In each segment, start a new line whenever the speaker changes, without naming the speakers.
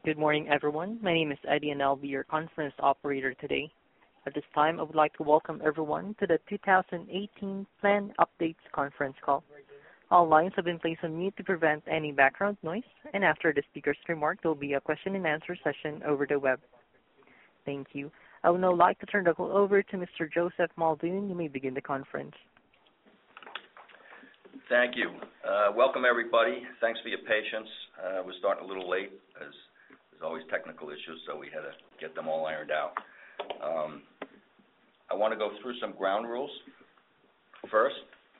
Good morning, everyone. My name is Eddie, and I'll be your conference operator today. At this time, I would like to welcome everyone to the 2018 Plan Updates conference call. All lines have been placed on mute to prevent any background noise, and after the speaker's remark, there will be a question-and-answer session over the web. Thank you. I would now like to turn the call over to Mr. Joseph Muldoon. You may begin the conference.
Thank you. Welcome, everybody. Thanks for your patience. We're starting a little late, as there's always technical issues, so we had to get them all ironed out. I want to go through some ground rules. First,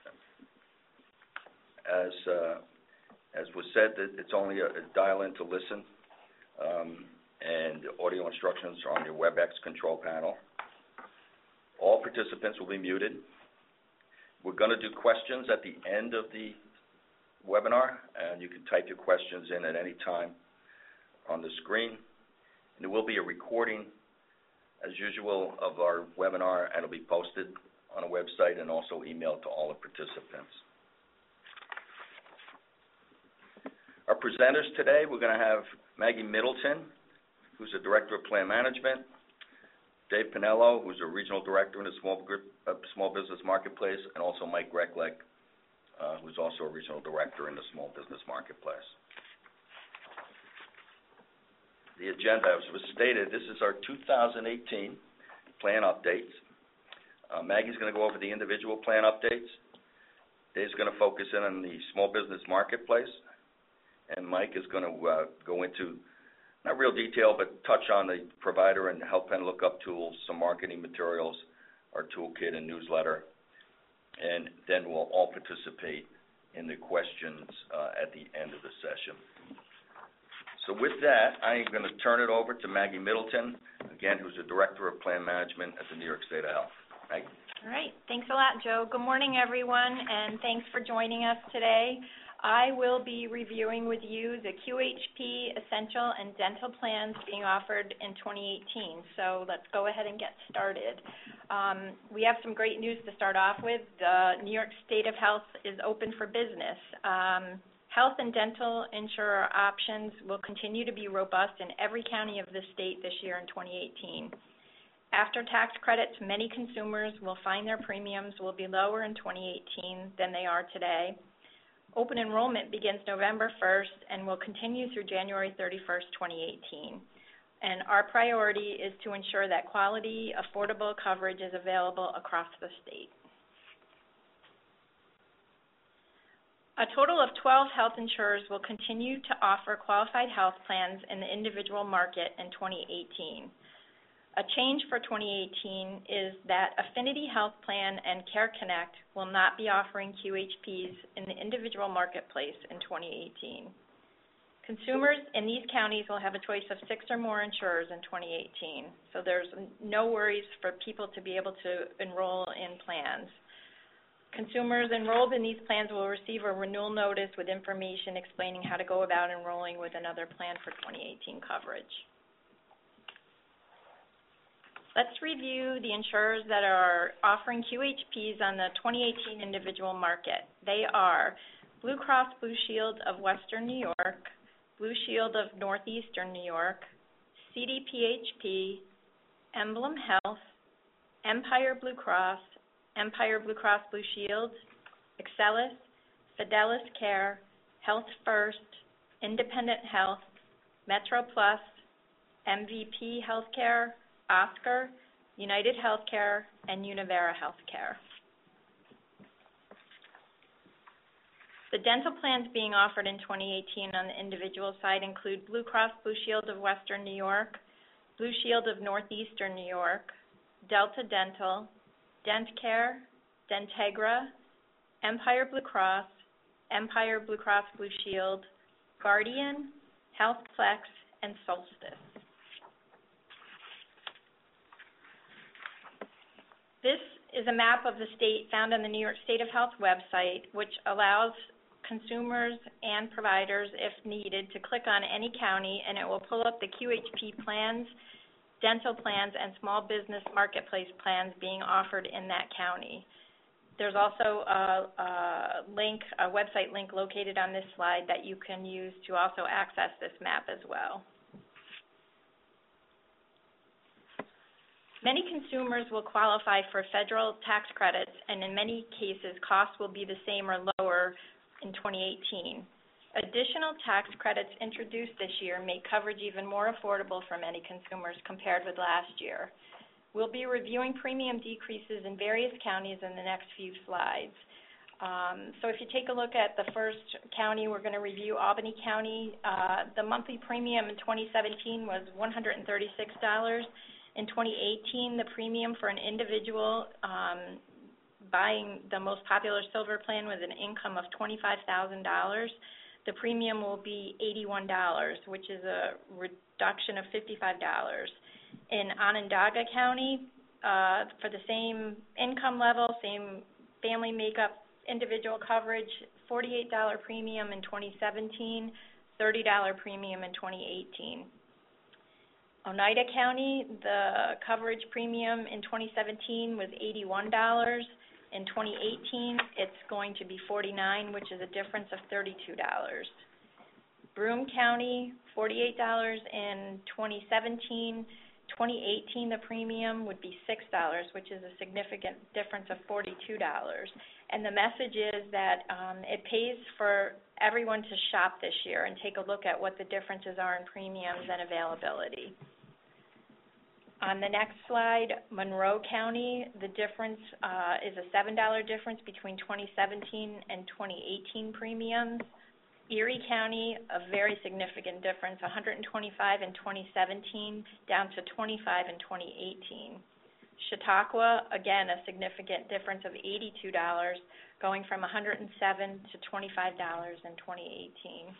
as was said, that it's only a dial-in to listen, and the audio instructions are on your WebEx control panel. All participants will be muted. We're going to do questions at the end of the webinar, and you can type your questions in at any time on the screen. And there will be a recording, as usual, of our webinar, and it'll be posted on a website and also emailed to all the participants. Our presenters today, we're going to have Maggie Middleton, who's the Director of Plan Management, Dave Pinello, who's a Regional Director in the Small Business Marketplace, and also Mike Grekleg, who's also a Regional Director in the Small Business Marketplace. The agenda, as was stated, this is our 2018 plan updates. Maggie's going to go over the individual plan updates. Dave's going to focus in on the Small Business Marketplace, and Mike is going to go into not real detail, but touch on the provider and health plan lookup tools, some marketing materials, our toolkit and newsletter, and then we'll all participate in the questions at the end of the session. So with that, I am going to turn it over to Maggie Middleton, again, who's the Director of Plan Management at the New York State of Health. Maggie?
All right. Thanks a lot, Joe. Good morning, everyone, and thanks for joining us today. I will be reviewing with you the QHP Essential and Dental plans being offered in 2018. So let's go ahead and get started. We have some great news to start off with. The New York State of Health is open for business. Health and dental insurer options will continue to be robust in every county of the state this year in 2018. After tax credits, many consumers will find their premiums will be lower in 2018 than they are today. Open enrollment begins November 1st and will continue through January 31st, 2018. And our priority is to ensure that quality, affordable coverage is available across the state. A total of 12 health insurers will continue to offer qualified health plans in the individual market in 2018. A change for 2018 is that Affinity Health Plan and Care Connect will not be offering QHPs in the individual marketplace in 2018. Consumers in these counties will have a choice of 6 or more insurers in 2018, so there's no worries for people to be able to enroll in plans. Consumers enrolled in these plans will receive a renewal notice with information explaining how to go about enrolling with another plan for 2018 coverage. Let's review the insurers that are offering QHPs on the 2018 individual market. They are Blue Cross Blue Shield of Western New York, Blue Shield of Northeastern New York, CDPHP, Emblem Health, Empire Blue Cross Blue Shield, Excellus, Fidelis Care, Health First, Independent Health, Metro Plus, MVP Healthcare, Oscar, United Healthcare, and Univera Healthcare. The dental plans being offered in 2018 on the individual side include Blue Cross Blue Shield of Western New York, Blue Shield of Northeastern New York, Delta Dental, DentCare, Dentegra, Empire Blue Cross Blue Shield, Guardian, HealthPlex, and Solstice. This is a map of the state found on the New York State of Health website, which allows consumers and providers, if needed, to click on any county, and it will pull up the QHP plans, dental plans, and small business marketplace plans being offered in that county. There's also a website link located on this slide that you can use to also access this map as well. Many consumers will qualify for federal tax credits, and in many cases, costs will be the same or lower in 2018. Additional tax credits introduced this year make coverage even more affordable for many consumers compared with last year. We'll be reviewing premium decreases in various counties in the next few slides. So if you take a look at the first county, we're going to review Albany County. The monthly premium in 2017 was $136. In 2018, the premium for an individual buying the most popular silver plan with an income of $25,000, the premium will be $81, which is a reduction of $55. In Onondaga County, for the same income level, same family makeup, individual coverage, $48 premium in 2017, $30 premium in 2018. Oneida County, the coverage premium in 2017 was $81. In 2018, it's going to be $49, which is a difference of $32. Broome County, $48 in 2017. 2018, the premium would be $6, which is a significant difference of $42. And the message is that it pays for everyone to shop this year and take a look at what the differences are in premiums and availability. On the next slide, Monroe County, the difference is a $7 difference between 2017 and 2018 premiums. Erie County, a very significant difference, $125 in 2017 down to $25 in 2018. Chautauqua, again, a significant difference of $82, going from $107 to $25 in 2018.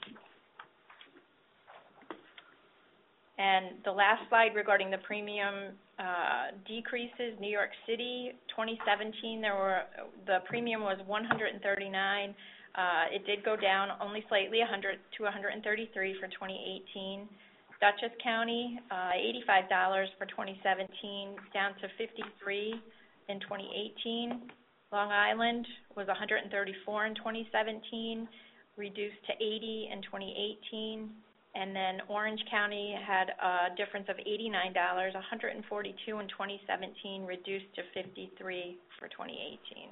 And the last slide regarding the premium decreases, New York City, 2017, the premium was $139. It did go down only slightly, $100 to $133 for 2018. Dutchess County, $85 for 2017, down to $53 in 2018. Long Island was $134 in 2017, reduced to $80 in 2018. And then Orange County had a difference of $89, $142 in 2017, reduced to $53 for 2018.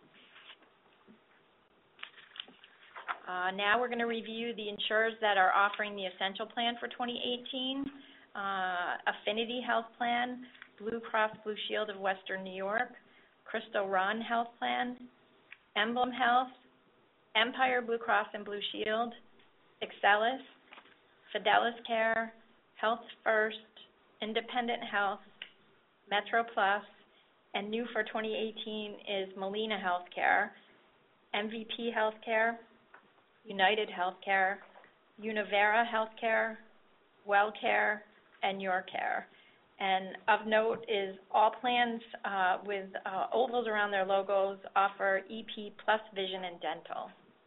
Now we're going to review the insurers that are offering the Essential Plan for 2018. Affinity Health Plan, Blue Cross Blue Shield of Western New York, Crystal Run Health Plan, Emblem Health, Empire Blue Cross and Blue Shield, Excelis, Fidelis Care, Health First, Independent Health, Metro Plus, and new for 2018 is Molina Healthcare, MVP Healthcare, United Healthcare, Univera Healthcare, WellCare, and YourCare. And of note is all plans with ovals around their logos offer EP plus vision and dental.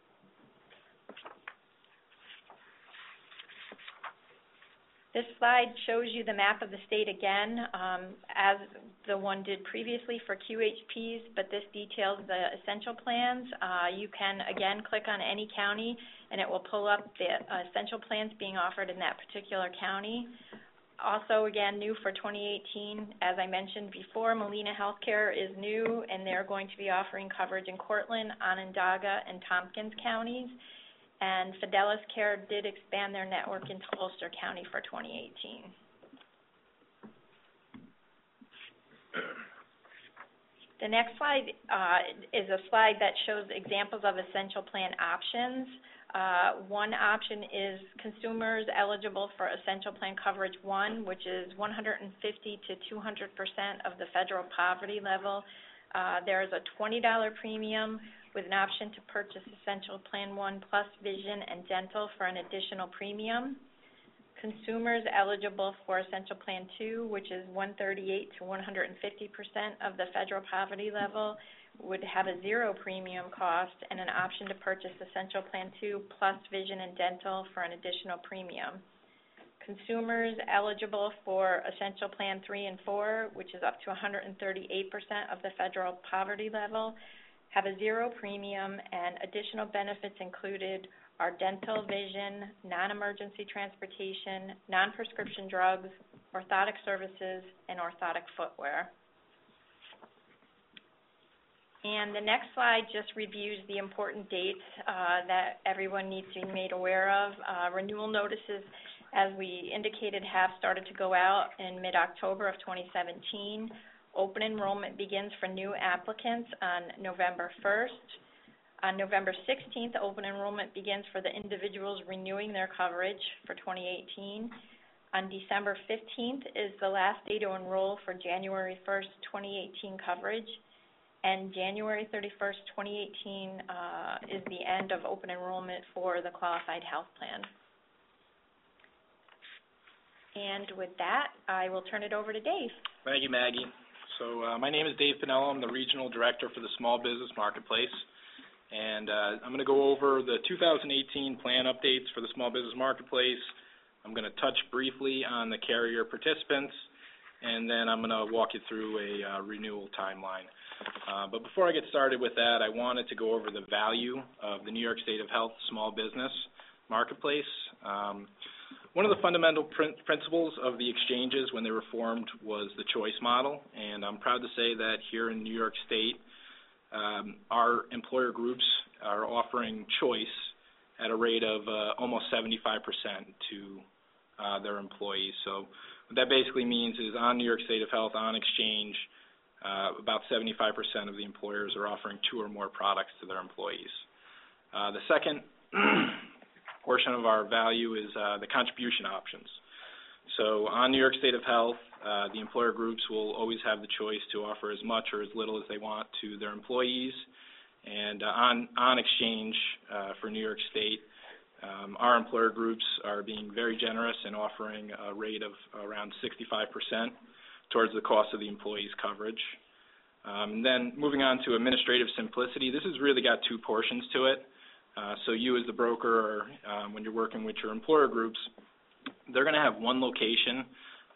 This slide shows you the map of the state again, as the one did previously for QHPs, but this details the essential plans. You can, again, click on any county, and it will pull up the essential plans being offered in that particular county. Also, again, new for 2018, as I mentioned before, Molina Healthcare is new, and they're going to be offering coverage in Cortland, Onondaga, and Tompkins counties. And Fidelis Care did expand their network into Ulster County for 2018. The next slide is a slide that shows examples of essential plan options. One option is consumers eligible for Essential Plan Coverage 1, which is 150 to 200% of the federal poverty level. There is a $20 premium with an option to purchase Essential Plan 1 plus vision and dental for an additional premium. Consumers eligible for Essential Plan 2, which is 138 to 150% of the federal poverty level, would have a zero premium cost and an option to purchase Essential Plan 2 plus vision and dental for an additional premium. Consumers eligible for Essential Plan 3 and 4, which is up to 138% of the federal poverty level, have a zero premium, and additional benefits included are dental, vision, non-emergency transportation, non-prescription drugs, orthotic services, and orthotic footwear. And the next slide just reviews the important dates that everyone needs to be made aware of. Renewal notices, as we indicated, have started to go out in mid-October of 2017. Open enrollment begins for new applicants on November 1st. On November 16th, open enrollment begins for the individuals renewing their coverage for 2018. On December 15th is the last day to enroll for January 1st, 2018 coverage. And January 31st, 2018 is the end of open enrollment for the qualified health plan. And with that, I will turn it over to Dave.
Thank you, Maggie. So my name is Dave Pinello. I'm the Regional Director for the Small Business Marketplace. And I'm going to go over the 2018 plan updates for the Small Business Marketplace. I'm going to touch briefly on the carrier participants, and then I'm going to walk you through a renewal timeline. But before I get started with that, I wanted to go over the value of the New York State of Health Small Business Marketplace. One of the fundamental principles of the exchanges when they were formed was the choice model, and I'm proud to say that here in New York State, our employer groups are offering choice at a rate of almost 75% to their employees. So what that basically means is on New York State of Health, on exchange, about 75% of the employers are offering 2 or more products to their employees. The second portion of our value is the contribution options. So on New York State of Health, the employer groups will always have the choice to offer as much or as little as they want to their employees. And on exchange for New York State, our employer groups are being very generous in offering a rate of around 65% towards the cost of the employee's coverage. And then moving on to administrative simplicity, this has really got 2 portions to it. So you as the broker, or when you're working with your employer groups, they're going to have one location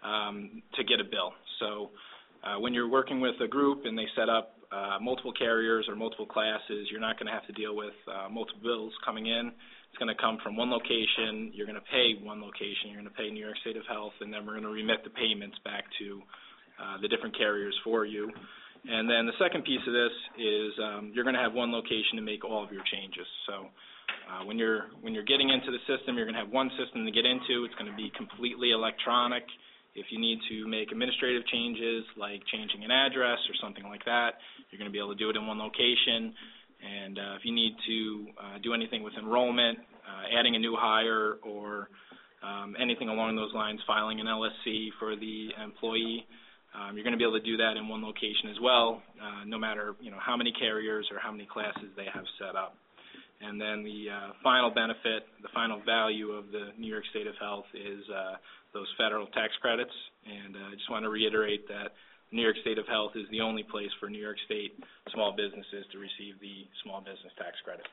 to get a bill. So when you're working with a group and they set up multiple carriers or multiple classes, you're not going to have to deal with multiple bills coming in. It's going to come from one location. You're going to pay one location. You're going to pay New York State of Health, and then we're going to remit the payments back to the different carriers for you. And then the second piece of this is you're going to have one location to make all of your changes. So when you're getting into the system, you're going to have one system to get into. It's going to be completely electronic. If you need to make administrative changes like changing an address or something like that, you're going to be able to do it in one location. And if you need to do anything with enrollment, adding a new hire, or anything along those lines, filing an LSC for the employee, you're going to be able to do that in one location as well, no matter how many carriers or how many classes they have set up. And then the final benefit, the final value of the New York State of Health is those federal tax credits. And I just want to reiterate that New York State of Health is the only place for New York State small businesses to receive the small business tax credit.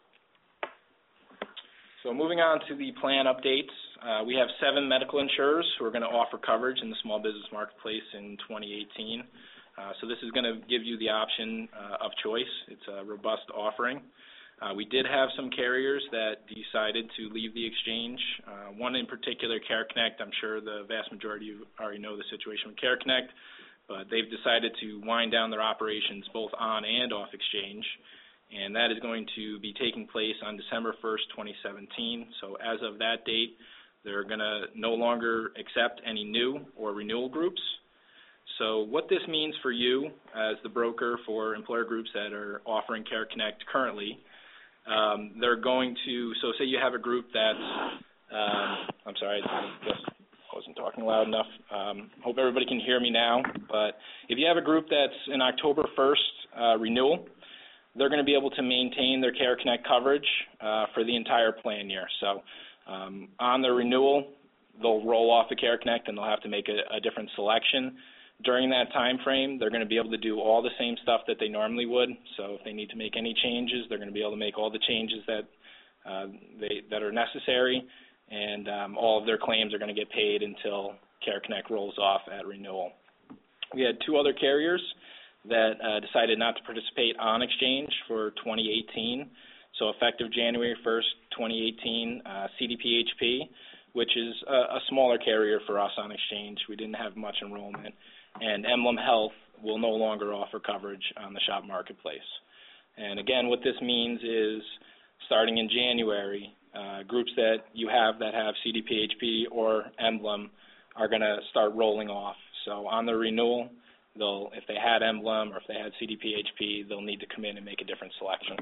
So moving on to the plan updates, we have 7 medical insurers who are going to offer coverage in the small business marketplace in 2018. So this is going to give you the option of choice. It's a robust offering. We did have some carriers that decided to leave the exchange. One in particular, CareConnect. I'm sure the vast majority of you already know the situation with CareConnect, but they've decided to wind down their operations both on and off exchange, and that is going to be taking place on December 1st, 2017. So as of that date, they're going to no longer accept any new or renewal groups. So what this means for you as the broker for employer groups that are offering CareConnect currently, they're going to, so say you have a group that's, I'm sorry, I wasn't talking loud enough. Hope everybody can hear me now. But if you have a group that's an October 1st renewal, they're going to be able to maintain their CareConnect coverage for the entire plan year. So on their renewal, they'll roll off the CareConnect and they'll have to make a different selection. During that time frame, they're going to be able to do all the same stuff that they normally would. So if they need to make any changes, they're going to be able to make all the changes that are necessary, and all of their claims are going to get paid until CareConnect rolls off at renewal. We had 2 other carriers that decided not to participate on exchange for 2018. So effective January 1st, 2018, CDPHP, which is a smaller carrier for us on exchange. We didn't have much enrollment. And Emblem Health will no longer offer coverage on the shop marketplace. And again, what this means is starting in January, groups that you have that have CDPHP or Emblem are going to start rolling off. So on the renewal, if they had Emblem or if they had CDPHP, they'll need to come in and make a different selection.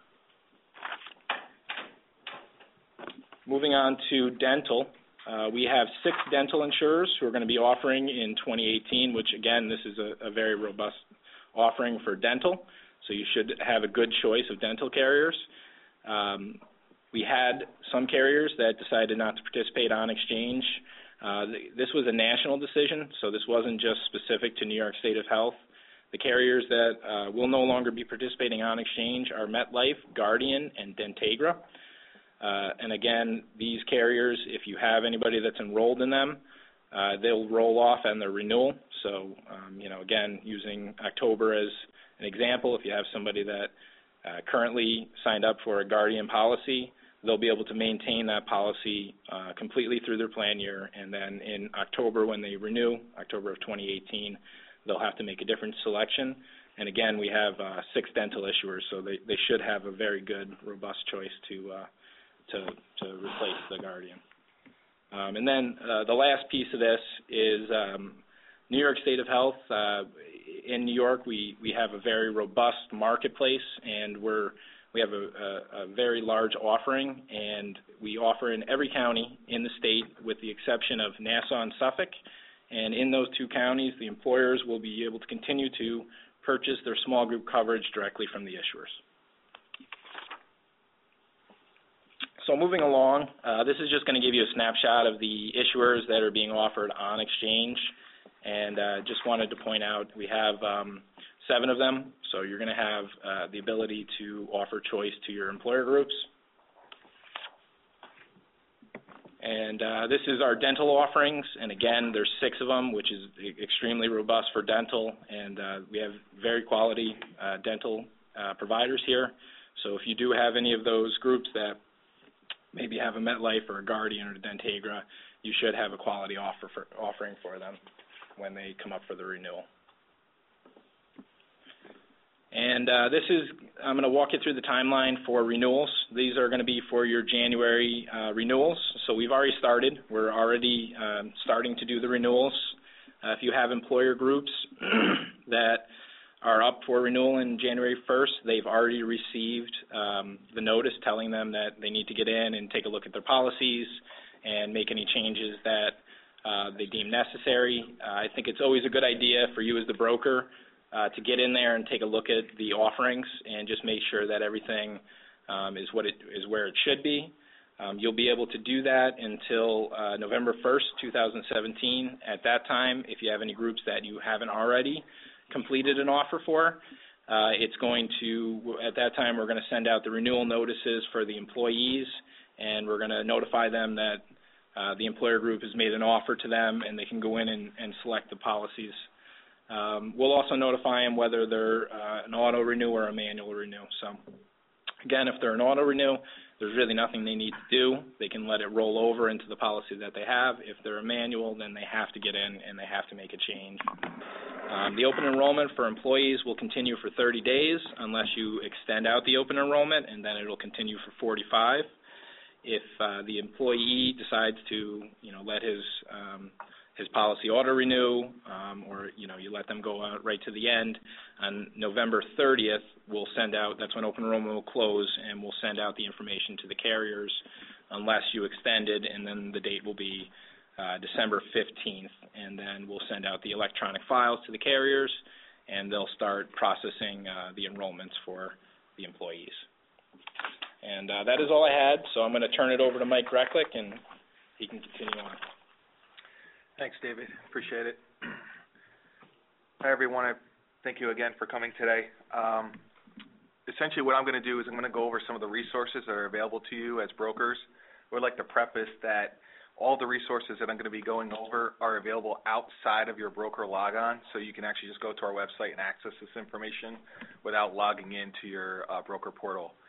Moving on to dental, we have 6 dental insurers who are going to be offering in 2018, which again, this is a very robust offering for dental, so you should have a good choice of dental carriers. We had some carriers that decided not to participate on exchange. This was a national decision, so this wasn't just specific to New York State of Health. The carriers that will no longer be participating on exchange are MetLife, Guardian, and Dentegra. And again, these carriers, if you have anybody that's enrolled in them, they'll roll off on their renewal. So, again, using October as an example, if you have somebody that currently signed up for a Guardian policy, they'll be able to maintain that policy completely through their plan year, and then in October when they renew, October of 2018, they'll have to make a different selection. And again, we have 6 dental issuers, so they should have a very good, robust choice to replace the Guardian. And then the last piece of this is New York State of Health. In New York, we have a very robust marketplace, and we have a very large offering, and we offer in every county in the state with the exception of Nassau and Suffolk. And in those 2 counties, the employers will be able to continue to purchase their small group coverage directly from the issuers. So moving along, this is just going to give you a snapshot of the issuers that are being offered on exchange. And just wanted to point out we have 7 of them, so you're going to have the ability to offer choice to your employer groups. And this is our dental offerings, and again, there's 6 of them, which is extremely robust for dental, and we have very quality dental providers here. So if you do have any of those groups that maybe have a MetLife or a Guardian or a Dentegra, you should have a quality offering for them when they come up for the renewal. And I'm going to walk you through the timeline for renewals. These are going to be for your January renewals. So we've already started. We're already starting to do the renewals. If you have employer groups that are up for renewal in January 1st, they've already received the notice telling them that they need to get in and take a look at their policies and make any changes that they deem necessary. I think it's always a good idea for you as the broker to get in there and take a look at the offerings and just make sure that everything is where it should be. You'll be able to do that until November 1st, 2017. At that time, if you have any groups that you haven't already completed an offer for, at that time we're going to send out the renewal notices for the employees, and we're going to notify them that the employer group has made an offer to them and they can go in and select the policies. We'll also notify them whether they're an auto renew or a manual renew. So again, if they're an auto renew, there's really nothing they need to do. They can let it roll over into the policy that they have. If they're a manual, then they have to get in and they have to make a change. The open enrollment for employees will continue for 30 days unless you extend out the open enrollment, and then it will continue for 45. If the employee decides to, let his policy auto renew, or you let them go out right to the end, on November 30th, we'll send out. That's when open enrollment will close, and we'll send out the information to the carriers unless you extend it, and then the date will be December 15th, and then we'll send out the electronic files to the carriers, and they'll start processing the enrollments for the employees. And that is all I had, so I'm going to turn it over to Mike Recklick, and he can continue on.
Thanks, David. Appreciate it. Hi, everyone. I thank you again for coming today. Essentially, what I'm going to do is I'm going to go over some of the resources that are available to you as brokers. I would like to preface that all the resources that I'm going to be going over are available outside of your broker logon, so you can actually just go to our website and access this information without logging into your broker portal.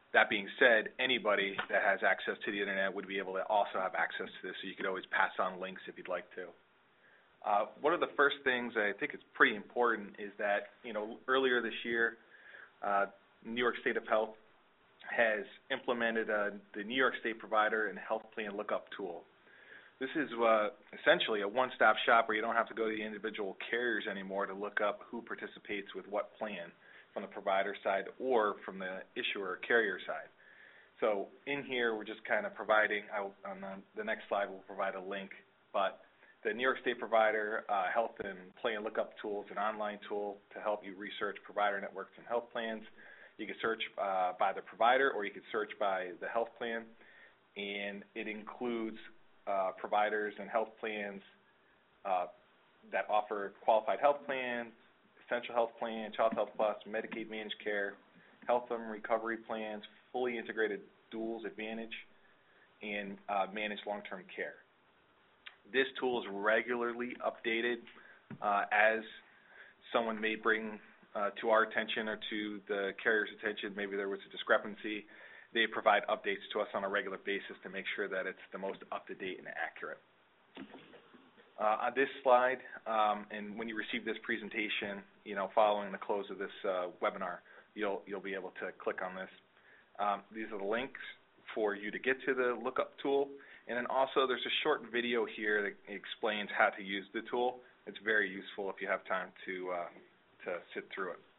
That being said, anybody that has access to the internet would be able to also have access to this, so you could always pass on links if you'd like to. One of the first things I think is pretty important is that, earlier this year, New York State of Health has implemented the New York State Provider and Health Plan Lookup Tool. This is essentially a one-stop shop where you don't have to go to the individual carriers anymore to look up who participates with what plan from the provider side or from the issuer or carrier side. So in here, we're just kind of providing, on the next slide, we'll provide a link, but the New York State Provider Health and Plan Lookup Tool is an online tool to help you research provider networks and health plans. You can search by the provider or you can search by the health plan, and it includes providers and health plans that offer qualified health plans, essential health plan, Child Health Plus, Medicaid managed care, health and recovery plans, fully integrated duals advantage, and managed long-term care. This tool is regularly updated as someone may bring to our attention or to the carrier's attention, maybe there was a discrepancy. They provide updates to us on a regular basis to make sure that it's the most up-to-date and accurate. On this slide, and when you receive this presentation, following the close of this webinar, you'll be able to click on this. These are the links for you to get to the lookup tool, and then also there's a short video here that explains how to use the tool. It's very useful if you have time to sit through it.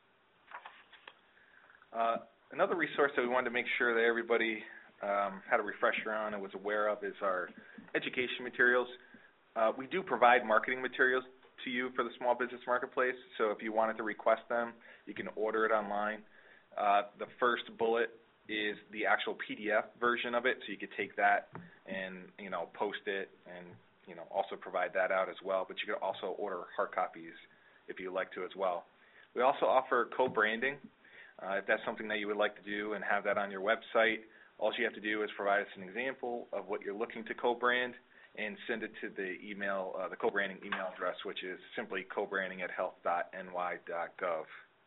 Another resource that we wanted to make sure that everybody had a refresher on and was aware of is our education materials. We do provide marketing materials to you for the Small Business Marketplace, so if you wanted to request them, you can order it online. The first bullet is the actual PDF version of it, so you could take that and post it and also provide that out as well, but you could also order hard copies if you'd like to as well. We also offer co-branding. If that's something that you would like to do and have that on your website, all you have to do is provide us an example of what you're looking to co-brand and send it to the email, the co-branding email address, which is simply cobranding@health.ny.gov.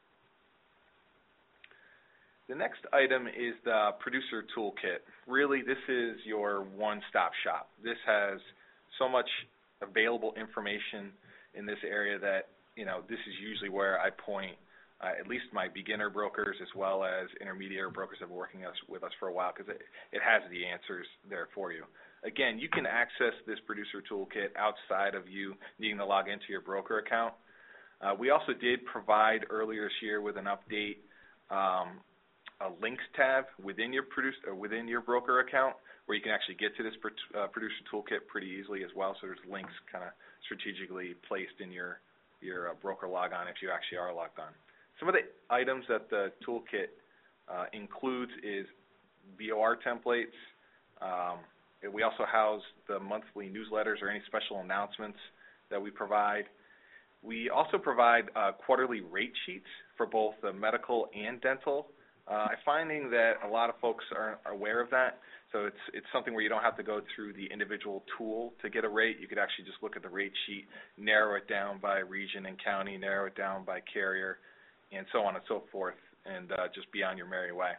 The next item is the Producer Toolkit. Really, this is your one-stop shop. This has so much available information in this area that, this is usually where I point at least my beginner brokers as well as intermediate brokers that have been working with us for a while, because it has the answers there for you. Again, you can access this Producer Toolkit outside of you needing to log into your broker account. We also did provide earlier this year with an update a links tab within your broker account where you can actually get to this Producer Toolkit pretty easily as well. So there's links kind of strategically placed in your broker logon if you actually are logged on. Some of the items that the toolkit includes is BOR templates. We also house the monthly newsletters or any special announcements that we provide. We also provide quarterly rate sheets for both the medical and dental. I'm finding that a lot of folks aren't aware of that, so it's something where you don't have to go through the individual tool to get a rate. You could actually just look at the rate sheet, narrow it down by region and county, narrow it down by carrier, and so on and so forth, and just be on your merry way.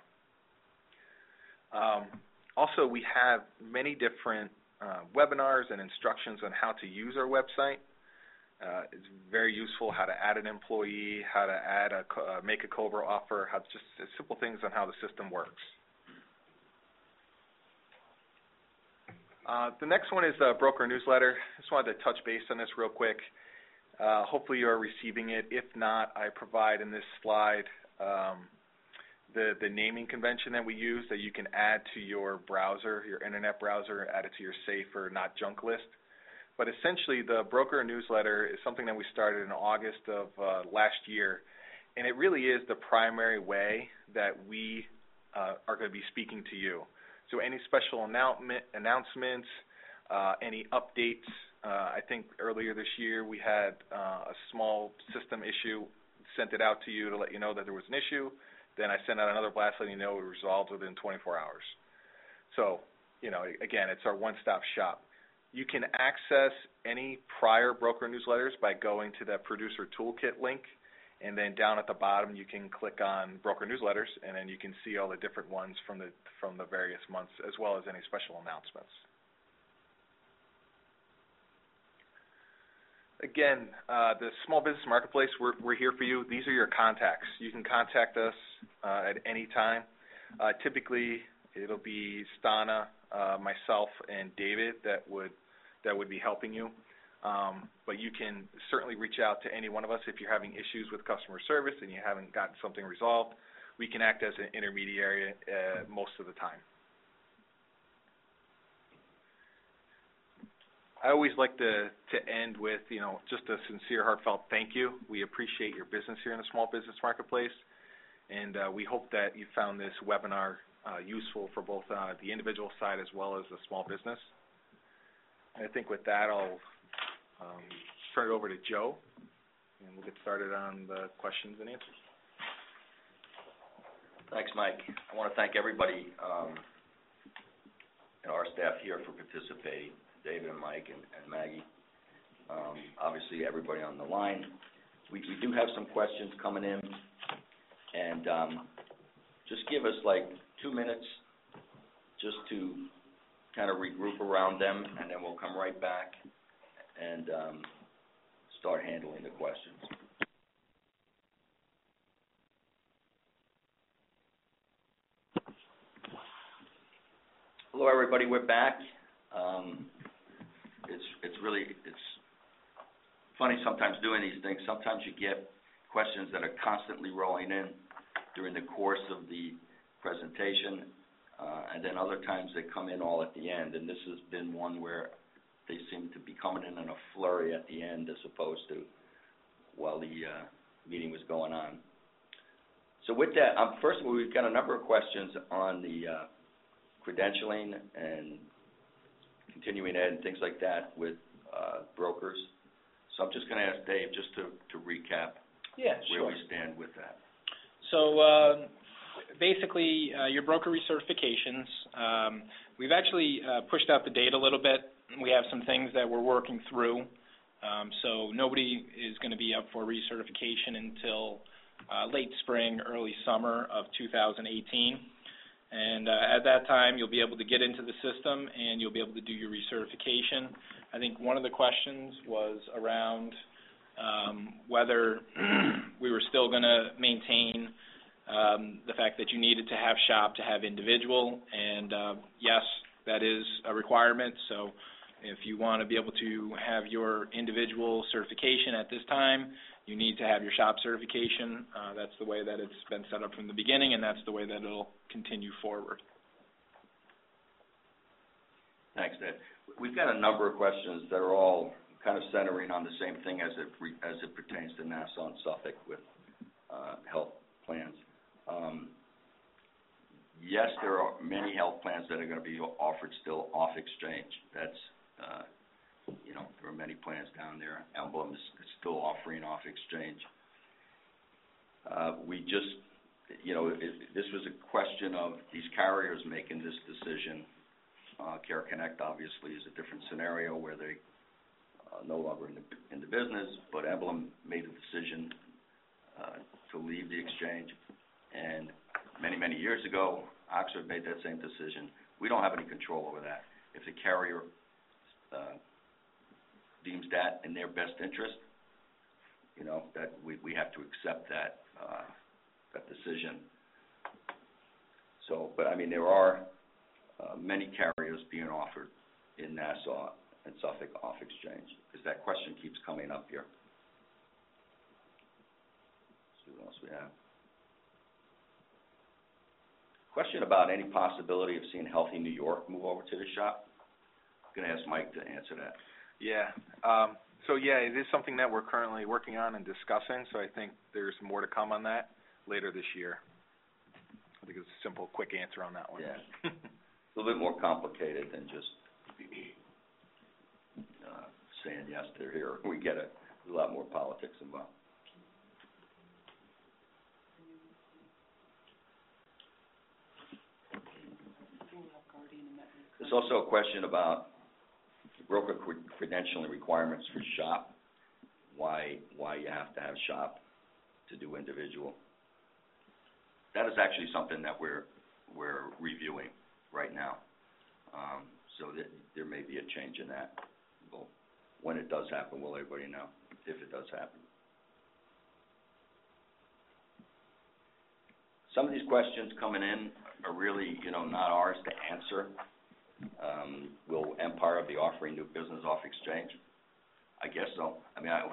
Also, we have many different webinars and instructions on how to use our website. It's very useful how to add an employee, how to add make a COBRA offer, just simple things on how the system works. The next one is the broker newsletter. Just wanted to touch base on this real quick. Hopefully you are receiving it. If not, I provide in this slide the naming convention that we use that you can add to your browser, your internet browser, add it to your safe or not junk list. But essentially, the broker newsletter is something that we started in August of last year, and it really is the primary way that we are going to be speaking to you. So any special announcements, any updates. I think earlier this year we had a small system issue, sent it out to you to let you know that there was an issue. Then I sent out another blast letting you know it was resolved within 24 hours. So, again, it's our one-stop shop. You can access any prior broker newsletters by going to that Producer Toolkit link And then down at the bottom, you can click on broker newsletters, and then you can see all the different ones from the various months, as well as any special announcements. Again, the Small Business Marketplace, we're here for you. These are your contacts. You can contact us at any time. Typically, it'll be Stana, myself, and David that would be helping you. But you can certainly reach out to any one of us if you're having issues with customer service and you haven't gotten something resolved. We can act as an intermediary most of the time. I always like to end with, just a sincere, heartfelt thank you. We appreciate your business here in the Small Business Marketplace, and we hope that you found this webinar useful for both the individual side as well as the small business. And I think with that, I'll turn it over to Joe, and we'll get started on the questions and answers.
Thanks, Mike. I want to thank everybody and our staff here for participating, David and Mike and Maggie. Obviously, everybody on the line. We do have some questions coming in, and just give us like 2 minutes just to kind of regroup around them, and then we'll come right back and start handling the questions. Hello, everybody. We're back. It's funny sometimes doing these things. Sometimes you get questions that are constantly rolling in during the course of the presentation, and then other times they come in all at the end. And this has been one where they seem to be coming in a flurry at the end as opposed to while the meeting was going on. So with that, first of all, we've got a number of questions on the credentialing and continuing ed and things like that with brokers. So I'm just going to ask Dave just to recap where we stand with that.
So basically, your broker recertifications, we've actually pushed out the date a little bit. We have some things that we're working through. So nobody is going to be up for recertification until late spring, early summer of 2018. And at that time, you'll be able to get into the system and you'll be able to do your recertification. I think one of the questions was around whether we were still going to maintain the fact that you needed to have shop to have individual. And yes, that is a requirement. So if you want to be able to have your individual certification at this time, you need to have your shop certification. That's the way that it's been set up from the beginning, and that's the way that it'll continue forward.
Thanks, Dave. We've got a number of questions that are all kind of centering on the same thing as it pertains to Nassau and Suffolk with health plans. Yes, there are many health plans that are going to be offered still off exchange. That's there are many plans down there. Emblem is still offering off exchange. We just, this was a question of these carriers making this decision. Care Connect obviously is a different scenario where they no longer in the business, but Emblem made the decision to leave the exchange. And many, many years ago, Oxford made that same decision. We don't have any control over that. If the carrier deems that in their best interest, that we have to accept that decision. So, but I mean, there are many carriers being offered in Nassau and Suffolk off exchange, because that question keeps coming up here. Let's see what else we have. Question about any possibility of seeing Healthy New York move over to the shop. I'm going to ask Mike to answer that.
Yeah. So, it is something that we're currently working on and discussing, so I think there's more to come on that later this year. I think it's a simple, quick answer on that one.
Yeah. A little bit more complicated than just saying yes, they're here. We get a lot more politics involved. There's also a question about broker credentialing requirements for shop. Why you have to have shop to do individual. That is actually something that we're reviewing right now. So that there may be a change in that. Well, when it does happen, we'll let everybody know if it does happen. Some of these questions coming in are really, not ours to answer. Will Empire be offering new business off exchange? I guess so. I mean,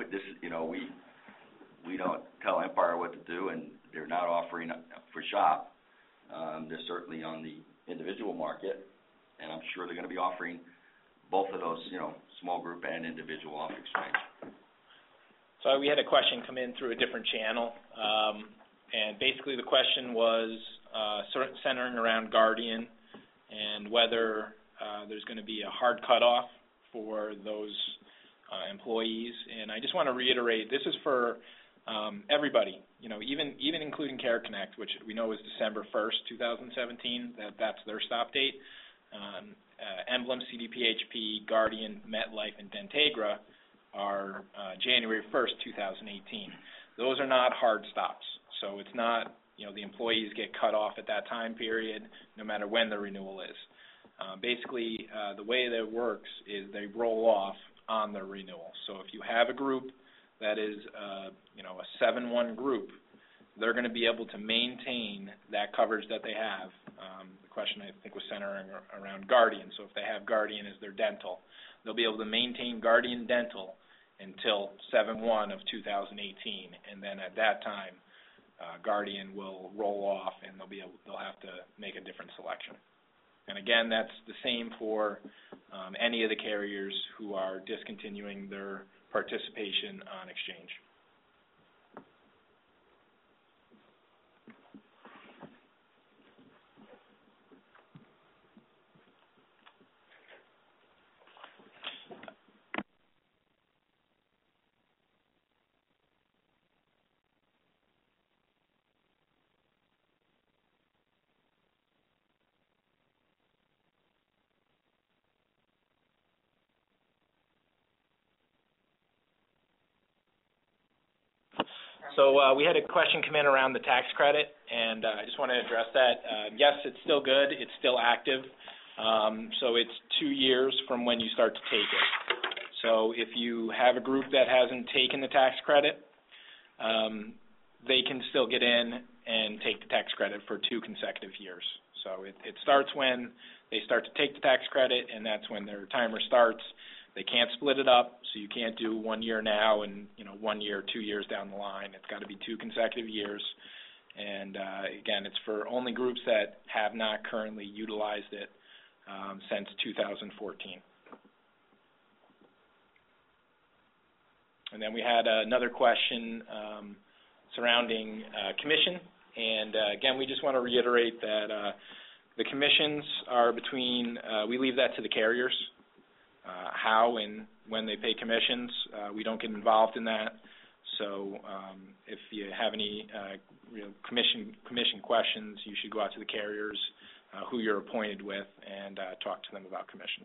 we don't tell Empire what to do, and they're not offering for shop. They're certainly on the individual market, and I'm sure they're going to be offering both of those, small group and individual off exchange.
So we had a question come in through a different channel, and basically the question was sort of centering around Guardian and whether there's going to be a hard cutoff for those employees. And I just want to reiterate, this is for everybody, even including Care Connect, which we know is December 1st, 2017. That's their stop date. Emblem, CDPHP, Guardian, MetLife, and Dentegra are January 1st, 2018. Those are not hard stops. So it's not, the employees get cut off at that time period, no matter when the renewal is. Basically, the way that it works is they roll off on the renewal. So if you have a group that is, a 7-1 group, they're going to be able to maintain that coverage that they have. The question, I think, was centering around Guardian. So if they have Guardian as their dental, they'll be able to maintain Guardian Dental until 7/1 of 2018, and then at that time, Guardian will roll off, and they'll have to make a different selection. And again, that's the same for any of the carriers who are discontinuing their participation on exchange. So we had a question come in around the tax credit, and I just want to address that. Yes, it's still good. It's still active. So it's 2 years from when you start to take it. So if you have a group that hasn't taken the tax credit, they can still get in and take the tax credit for 2 consecutive years. So it starts when they start to take the tax credit, and that's when their timer starts. They can't split it up, so you can't do 1 year now and 1 year, 2 years down the line. It's got to be 2 consecutive years. And again, it's for only groups that have not currently utilized it since 2014. And then we had another question surrounding commission. And again, we just want to reiterate that the commissions are between, we leave that to the carriers. How and when they pay commissions, we don't get involved in that. So if you have any commission questions, you should go out to the carriers who you're appointed with and talk to them about commissions.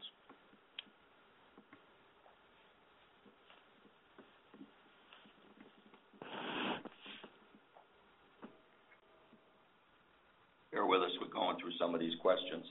Bear with us, we're going through some of these questions.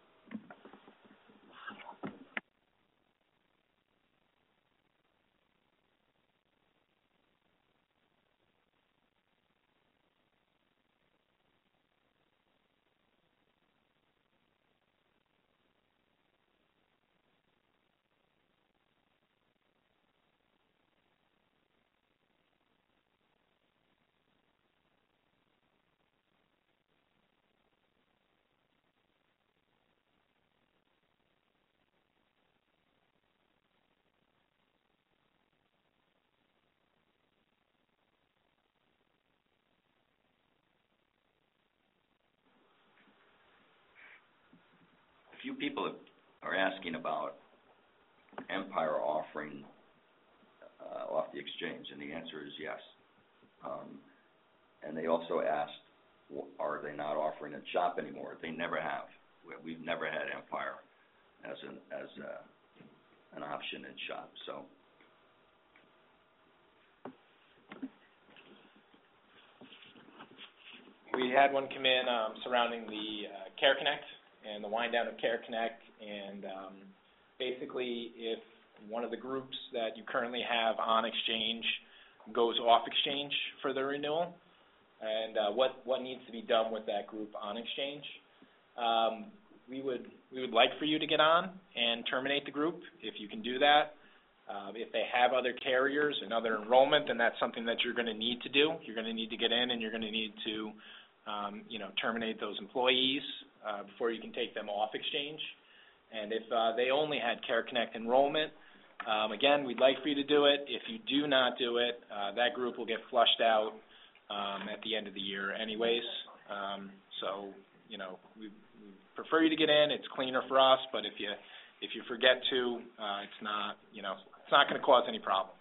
A few people are asking about Empire offering off the exchange, and the answer is yes. And they also asked, are they not offering it shop anymore? They never have. We've never had Empire as an option in shop. So
we had one come in surrounding the Care Connect and the wind down of Care Connect, and basically if one of the groups that you currently have on exchange goes off exchange for the renewal, and what needs to be done with that group on exchange. We would like for you to get on and terminate the group if you can do that. If they have other carriers and other enrollment, then that's something that you're going to need to do. You're going to need to get in, and you're going to need to terminate those employees before you can take them off exchange. And if they only had Care Connect enrollment, again, we'd like for you to do it. If you do not do it, that group will get flushed out at the end of the year anyways. So, we prefer you to get in. It's cleaner for us, but if you forget to, it's not going to cause any problems.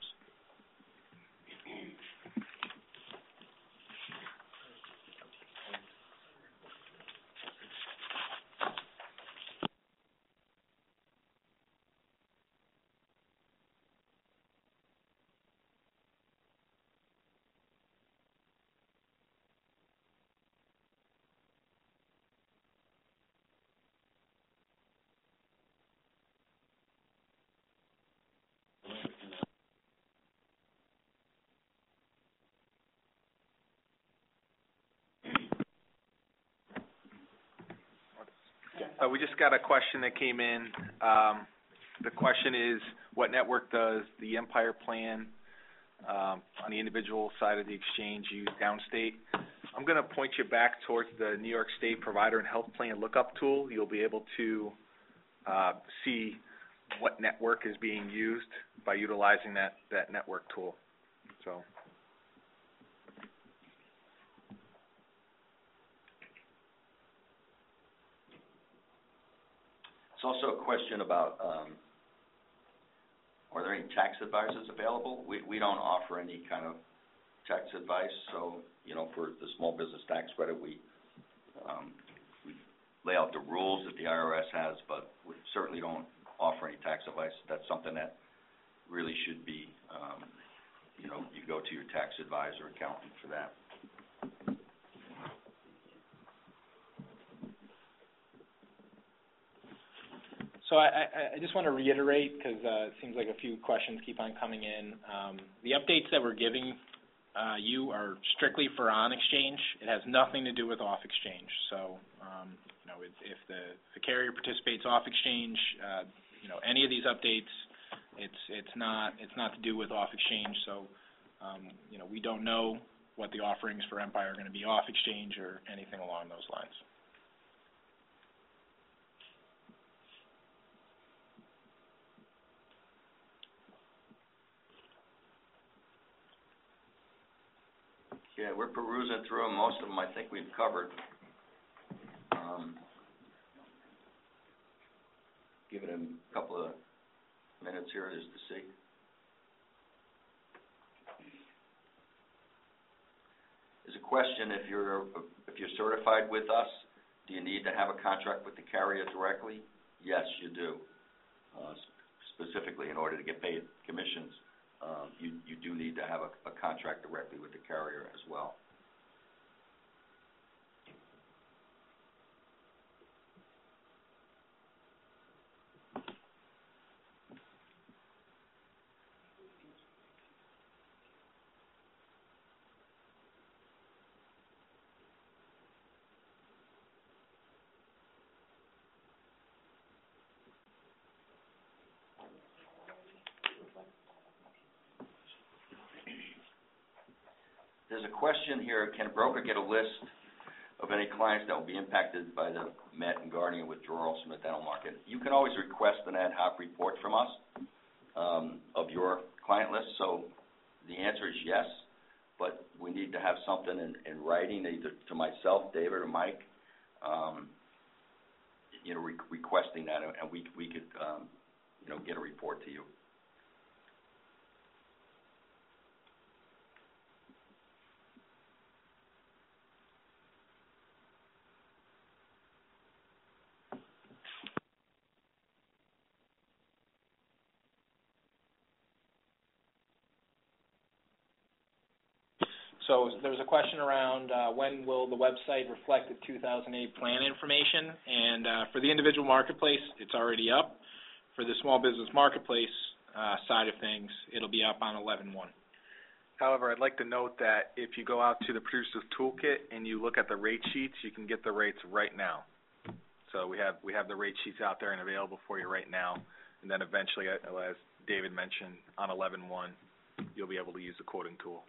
We just got a question that came in. The question is, what network does the Empire plan on the individual side of the exchange use downstate? I'm going to point you back towards the New York State Provider and Health Plan lookup tool. You'll be able to see what network is being used by utilizing that network tool. So.
It's also a question about, are there any tax advisors available? We don't offer any kind of tax advice, so, for the small business tax credit, we lay out the rules that the IRS has, but we certainly don't offer any tax advice. That's something that really should be, you go to your tax advisor, accountant for that.
So I just want to reiterate, because it seems like a few questions keep on coming in. The updates that we're giving you are strictly for on exchange. It has nothing to do with off exchange. So, if the carrier participates off exchange, any of these updates, it's not to do with off exchange. So, we don't know what the offerings for Empire are going to be off exchange or anything along those lines.
Yeah, we're perusing through them. Most of them I think we've covered. Give it a couple of minutes here just to see. There's a question, if you're certified with us, do you need to have a contract with the carrier directly? Yes, you do. Specifically, in order to get paid commissions, you do need to have a contract directly with the carrier as well. There's a question here, can a broker get a list of any clients that will be impacted by the Met and Guardian withdrawals from the dental market? You can always request an ad hoc report from us of your client list, so the answer is yes, but we need to have something in writing, either to myself, David, or Mike, requesting that, and we could, get a report to you.
So there's a question around when will the website reflect the 2008 plan information, and for the individual marketplace, it's already up. For the small business marketplace side of things, it'll be up on 11/1.
However, I'd like to note that if you go out to the Producer's Toolkit and you look at the rate sheets, you can get the rates right now. So we have the rate sheets out there and available for you right now, and then eventually, as David mentioned, on 11/1, you'll be able to use the quoting tool.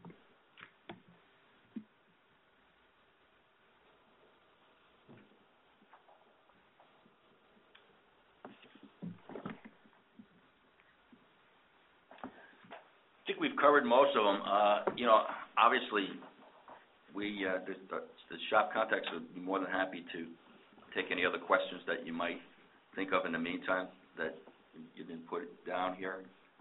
I think we've covered most of them. Obviously, the shop contacts would be more than happy to take any other questions that you might think of in the meantime that you didn't put down here.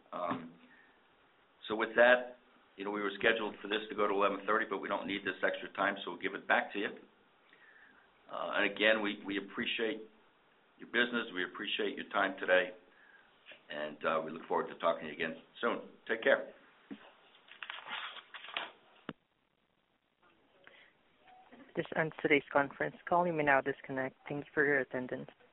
So with that, we were scheduled for this to go to 11:30, but we don't need this extra time, so we'll give it back to you. And again, we appreciate your business. We appreciate your time today, and we look forward to talking to you again soon. Take care.
This ends today's conference call. You may now disconnect. Thanks for your attendance.